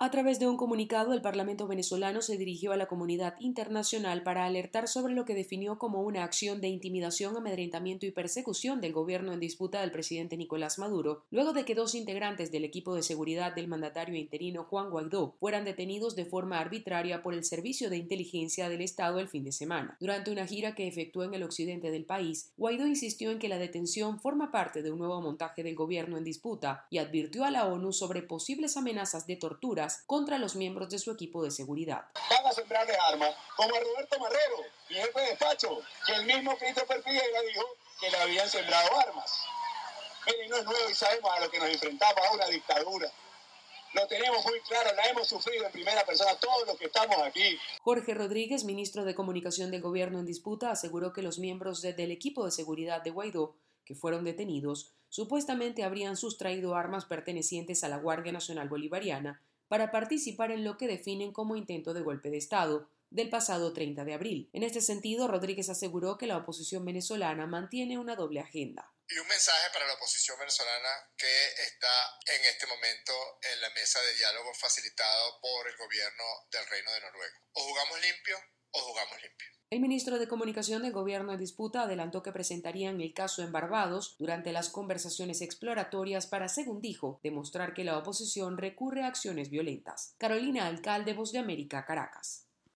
A través de un comunicado, el Parlamento venezolano se dirigió a la comunidad internacional para alertar sobre lo que definió como una acción de intimidación, amedrentamiento y persecución del gobierno en disputa del presidente Nicolás Maduro, luego de que dos integrantes del equipo de seguridad del mandatario interino Juan Guaidó fueran detenidos de forma arbitraria por el Servicio de Inteligencia del Estado el fin de semana. Durante una gira que efectuó en el occidente del país, Guaidó insistió en que la detención forma parte de un nuevo montaje del gobierno en disputa y advirtió a la ONU sobre posibles amenazas de torturas contra los miembros de su equipo de seguridad. Van a sembrarles armas, como a Roberto Marrero, mi jefe de despacho, que el mismo Christopher Figueira dijo que le habían sembrado armas. Miren, no es nuevo y sabemos a lo que nos enfrentamos, a una dictadura. Lo tenemos muy claro, la hemos sufrido en primera persona todos los que estamos aquí. Jorge Rodríguez, ministro de Comunicación del gobierno en disputa, aseguró que los miembros del equipo de seguridad de Guaidó, que fueron detenidos, supuestamente habrían sustraído armas pertenecientes a la Guardia Nacional Bolivariana para participar en lo que definen como intento de golpe de Estado del pasado 30 de abril. En este sentido, Rodríguez aseguró que la oposición venezolana mantiene una doble agenda. Y un mensaje para la oposición venezolana que está en este momento en la mesa de diálogo facilitado por el gobierno del Reino de Noruega. O jugamos limpio o jugamos limpio. El ministro de Comunicación del gobierno en disputa adelantó que presentarían el caso en Barbados durante las conversaciones exploratorias para, según dijo, demostrar que la oposición recurre a acciones violentas. Carolina Alcalde, Voz de América, Caracas.